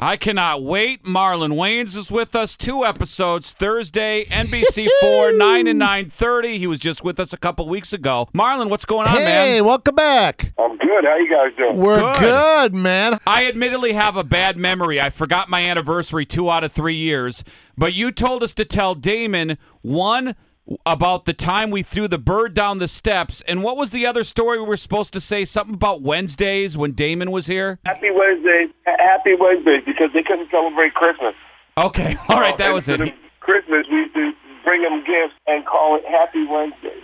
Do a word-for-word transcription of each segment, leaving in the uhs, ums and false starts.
I cannot wait. Marlon Wayans is with us. Two episodes, Thursday, N B C four, nine and nine thirty. He was just with us a couple weeks ago. Marlon, what's going on, hey, man? Hey, welcome back. I'm good. How you guys doing? We're good. good, man. I admittedly have a bad memory. I forgot my anniversary two out of three years. But you told us to tell Damon, one, about the time we threw the bird down the steps. And what was the other story we were supposed to say? Something about Wednesdays when Damon was here? Happy Wednesday. Happy Wednesday, because they couldn't celebrate Christmas. Okay. All right. That was it. Christmas, we used to bring them gifts and call it Happy Wednesday.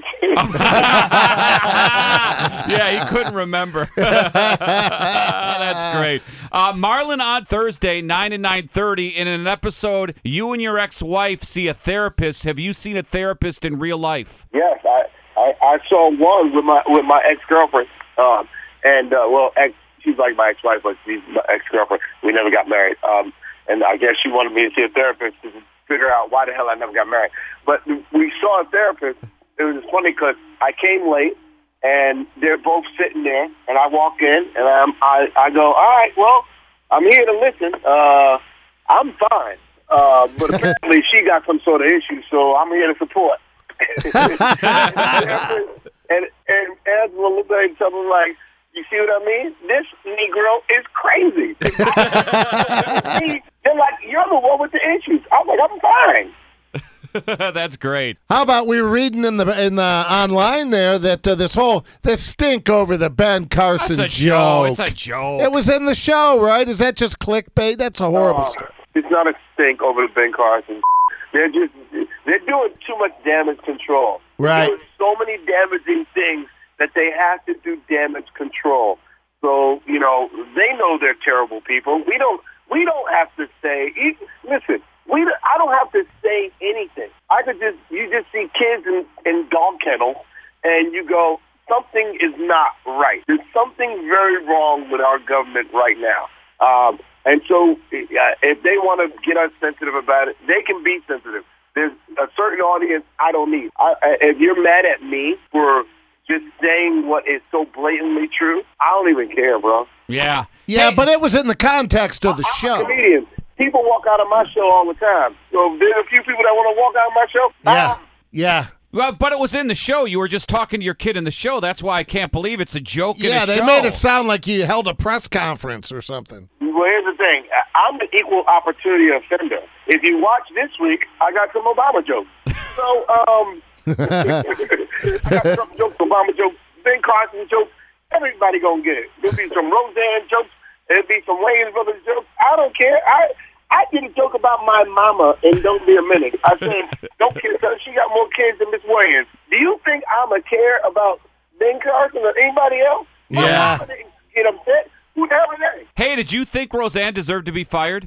Yeah, he couldn't remember. That's great. Uh, Marlon on Thursday, nine and nine thirty. In an episode, you and your ex-wife see a therapist. Have you seen a therapist in real life? Yes, I, I, I saw one with my with my ex-girlfriend. Um, and, uh, well, ex, she's like my ex-wife, but she's my ex-girlfriend. We never got married. Um, and I guess she wanted me to see a therapist to figure out why the hell I never got married. But we saw a therapist. It was funny because I came late, and they're both sitting there, and I walk in, and I'm, I I go, all right, well, I'm here to listen. Uh, I'm fine. Uh, but apparently she got some sort of issue, so I'm here to support. and, and Angela looked at each other like, you see what I mean? This Negro is crazy. They're like, you're the one with the issues. I'm like, I'm fine. That's great. How about we were reading in the in the online there that uh, this whole this stink over the Ben Carson That's a joke. It's a joke. It was in the show, right? Is that just clickbait? That's a horrible Uh, story. It's not a stink over the Ben Carson. They're just they're doing too much damage control. Right. They're doing so many damaging things that they have to do damage control. So, you know, they know they're terrible people. We don't we don't have to say listen, we I don't have to say anything. I could just you just see kids in, in dog kennels and you go, something is not right. There's something very wrong with our government right now. Um, and so uh, if they want to get us sensitive about it, they can be sensitive. There's a certain audience I don't need. I, if you're mad at me for just saying what is so blatantly true, I don't even care, bro. Yeah. Yeah, Hey, but it was in the context of the I'm show. a comedian. People walk out of my show all the time. So if there's a few people that want to walk out of my show, Yeah, ah, yeah. Well, but it was in the show. You were just talking to your kid in the show. That's why I can't believe it's a joke in Yeah, a they show. made it sound like you held a press conference or something. well, here's the thing. I'm the equal opportunity offender. If you watch this week, I got some Obama jokes. So, um, I got some jokes, Obama jokes, Ben Carson jokes. Everybody gonna get it. There'll be some Roseanne jokes. There'll be some Wayans Brothers jokes. I don't care. I I did a joke about my mama in Don't Be a Minute. I said, don't care because she got more kids than Miss Wayans. Do you think I'm a care about Ben Carson or anybody else? My Yeah. mama didn't get upset. Who the hell are they? Hey, did you think Roseanne deserved to be fired?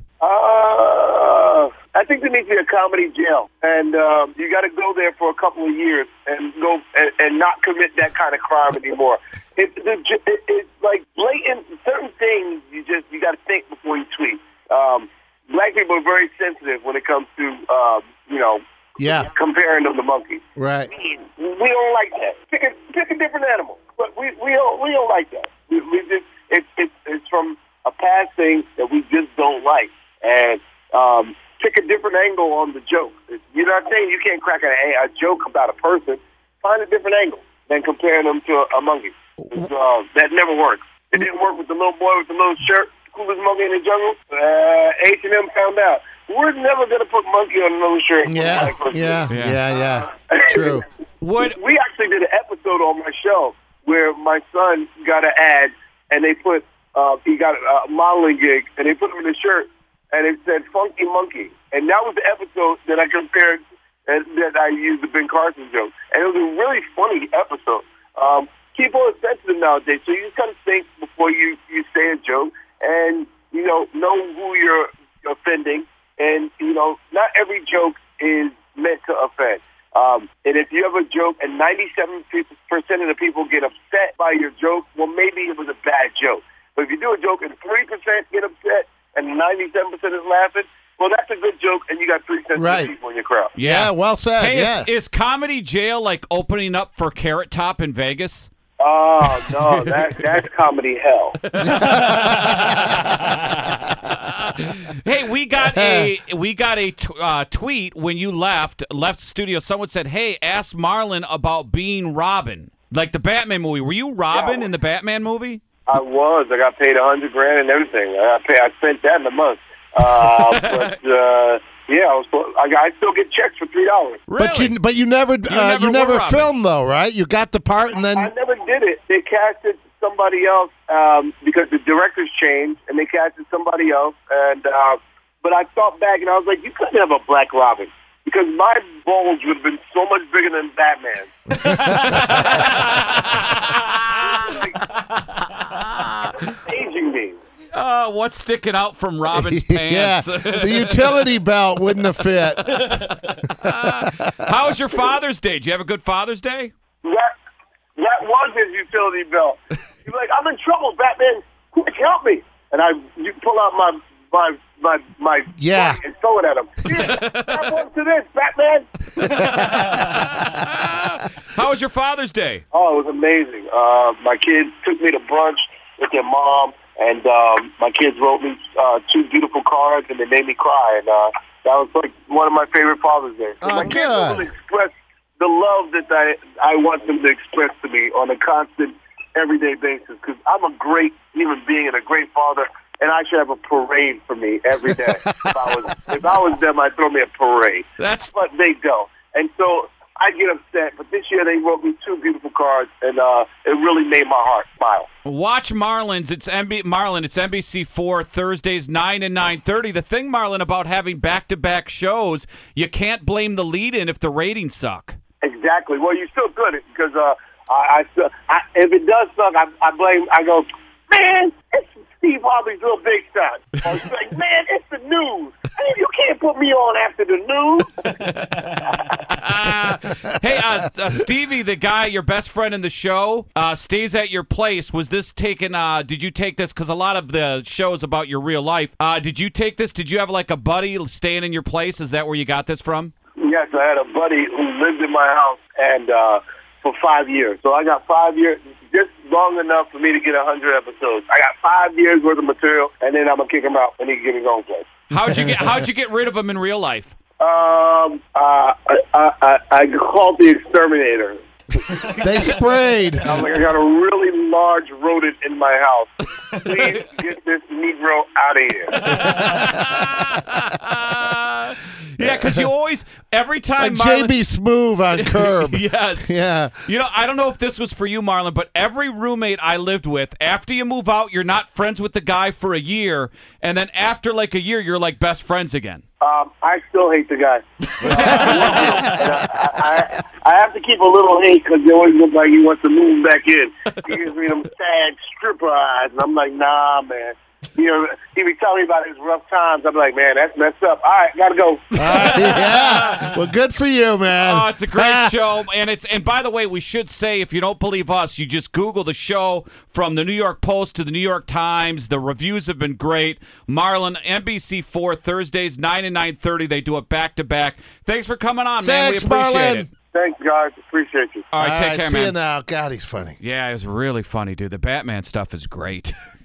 Uh, I think there needs to be a comedy jail, and um, you got to go there for a couple of years and go and, and not commit that kind of crime anymore. It, it, it, it's like blatant certain things. You just you got to think before you tweet. Um, black people are very sensitive when it comes to um, you know Yeah, comparing them to monkeys. right. We, we don't like that. Pick a pick a different animal, but we we don't we don't like that. We, we just it's it's it's from a past thing that we just don't like, and um, pick a different angle on the joke. You're not saying you can't crack a, a joke about a person. Find a different angle than comparing them to a, a monkey. Uh, that never works. It didn't work with the little boy with the little shirt, coolest monkey in the jungle. Uh, H and M found out. We're never gonna put monkey on a little shirt. Yeah, yeah, Yeah. yeah, yeah. True. Would We actually did an episode on my show where my son got an ad, and they put uh, he got a modeling gig, and they put him in a shirt, and it said "Funky Monkey," and that was the episode that I compared and that I used the Ben Carson joke, and it was a really funny episode. Um, people are sensitive nowadays, so you just gotta think before you you say a joke, and you know know who you're offending, and you know not every joke is meant to offend. Um, and if you have a joke and ninety-seven percent of the people get upset by your joke, well, maybe it was a bad joke. But if you do a joke and three percent get upset and ninety-seven percent is laughing, well, that's a good joke, and you got three sensitive Right. people in your crowd. Yeah, well said. Hey, yeah. is, is Comedy Jail like opening up for Carrot Top in Vegas? Oh no, that that's comedy hell. Hey, we got a we got a t- uh, tweet when you left left the studio. Someone said, "Hey, ask Marlon about being Robin, like the Batman movie. Were you Robin Yeah. in the Batman movie?" I was. I got paid a hundred grand and everything. I got paid, I spent that in a month. Uh, but uh, yeah, I was. I, got, I still get checks for three dollars. Really? But you, but you never, uh, never you never were Robin. filmed though, right? You got the part, and then I never did it. They casted somebody else um, because the directors changed, and they casted somebody else. And uh, but I thought back, and I was like, you couldn't have a Black Robin because my bulge would have been so much bigger than Batman. Like, aging me. Uh, what's sticking out from Robin's yeah, pants? the utility belt wouldn't have fit. How was your Father's Day? Did you have a good Father's Day? That that was his utility belt. He's like, I'm in trouble, Batman. Quick, help me! And I you pull out my my my my Yeah. and throw it at him. Here, grab one to this, Batman. How was your Father's Day? Oh, it was amazing. Uh, my kids took me to brunch with their mom, and um, my kids wrote me uh, two beautiful cards, and they made me cry. And uh, that was like one of my favorite Father's Days. Oh, my kids good. will express the love that I I want them to express to me on a constant, everyday basis. Because I'm a great human being and a great father, and I should have a parade for me every day. if I was if I was them, I'd throw me a parade. That's But they don't, and so I get upset. But this year they wrote me two beautiful cards, and uh, it really made my heart smile. Watch Marlins. It's M B Marlon. It's N B C four Thursdays nine and nine thirty. The thing, Marlon, about having back to back shows, you can't blame the lead in if the ratings suck. Exactly. Well, you're still good because uh, I, I, still, I if it does suck, I, I blame. I go, man, it's Steve Harvey's Real Big Shot. Or it's like, man, it's the news. Man, you can't put me on after the news. Hey, uh, uh, Stevie, the guy, your best friend in the show, uh, stays at your place. Was this taken? Uh, did you take this? Because a lot of the shows about your real life. Uh, did you take this? Did you have like a buddy staying in your place? Is that where you got this from? Yes, I had a buddy who lived in my house and uh, for five years. So I got five years, just long enough for me to get a hundred episodes. I got five years worth of material, and then I'm gonna kick him out and he can get his own place. How'd you get? How'd you get rid of him in real life? Um, uh, I, I, I called the exterminator. They sprayed. I'm like, I got a really large rodent in my house. Please get this Negro out of here. Yeah, because you always, every time Like J B Smoove on Curb. Yes. Yeah. You know, I don't know if this was for you, Marlon, but every roommate I lived with, after you move out, you're not friends with the guy for a year, and then after like a year, you're like best friends again. Um, I still hate the guy. Uh, I, I, I have to keep a little hate because he always looks like he wants to move back in. He gives me them sad stripper eyes, and I'm like, nah, man. You know, he be telling me about his rough times. I'm like, man, that's messed up. All right, gotta go. All right, yeah. Well, good for you, man. Oh, it's a great show, and it's and by the way, we should say if you don't believe us, you just Google the show from the New York Post to the New York Times. The reviews have been great. Marlon, N B C four Thursdays nine and nine thirty. They do it back to back. Thanks for coming on, Thanks, man. We appreciate Marlon. it. Thanks, guys. Appreciate you. All right, All take right, care, see man. you now. God, he's funny. Yeah, it was really funny, dude. The Batman stuff is great.